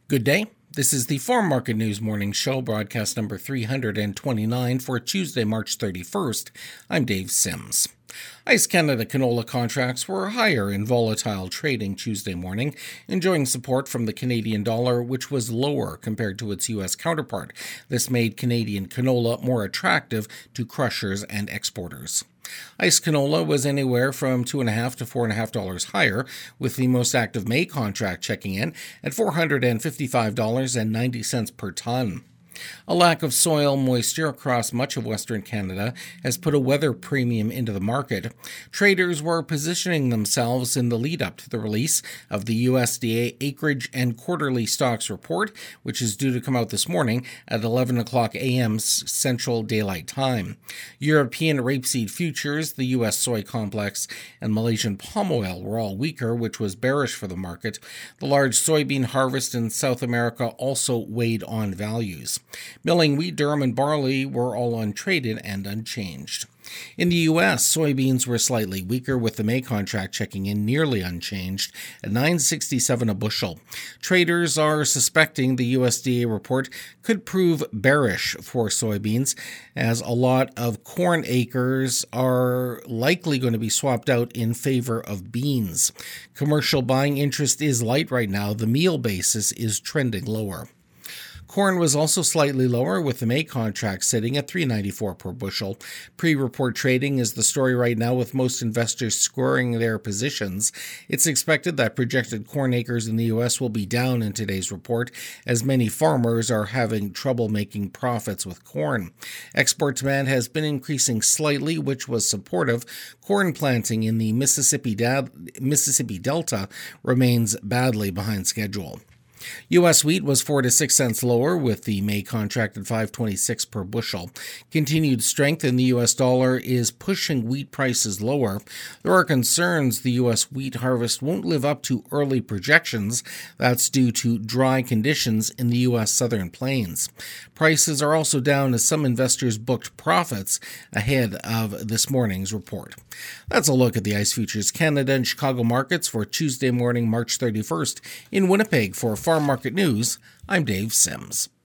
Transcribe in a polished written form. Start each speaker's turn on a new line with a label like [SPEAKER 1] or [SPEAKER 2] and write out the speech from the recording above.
[SPEAKER 1] Good day. This is the Farm Market News Morning Show, broadcast number 329 for Tuesday, March 31st. I'm Dave Sims. ICE Canada canola contracts were higher in volatile trading Tuesday morning, enjoying support from the Canadian dollar, which was lower compared to its U.S. counterpart. This made Canadian canola more attractive to crushers and exporters. ICE canola was anywhere from $2.50 to $4.50 higher, with the most active May contract checking in at $455.90 per ton. A lack of soil moisture across much of Western Canada has put a weather premium into the market. Traders were positioning themselves in the lead-up to the release of the USDA Acreage and Quarterly Stocks Report, which is due to come out this morning at 11 o'clock a.m. Central Daylight Time. European rapeseed futures, the U.S. soy complex, and Malaysian palm oil were all weaker, which was bearish for the market. The large soybean harvest in South America also weighed on values. Milling wheat, durum, and barley were all untraded and unchanged. In the U.S., soybeans were slightly weaker, with the May contract checking in nearly unchanged at $9.67 a bushel. Traders are suspecting the USDA report could prove bearish for soybeans, as a lot of corn acres are likely going to be swapped out in favor of beans. Commercial buying interest is light right now. The meal basis is trending lower. Corn was also slightly lower, with the May contract sitting at $3.94 per bushel. Pre-report trading is the story right now, with most investors squaring their positions. It's expected that projected corn acres in the U.S. will be down in today's report, as many farmers are having trouble making profits with corn. Export demand has been increasing slightly, which was supportive. Corn planting in the Mississippi Delta remains badly behind schedule. U.S. wheat was 4 to 6 cents lower, with the May contract at $5.26 per bushel. Continued strength in the U.S. dollar is pushing wheat prices lower. There are concerns the U.S. wheat harvest won't live up to early projections. That's due to dry conditions in the U.S. southern plains. Prices are also down as some investors booked profits ahead of this morning's report. That's a look at the ICE Futures Canada and Chicago markets for Tuesday morning, March 31st. In Winnipeg, for Farm Market News, I'm Dave Sims.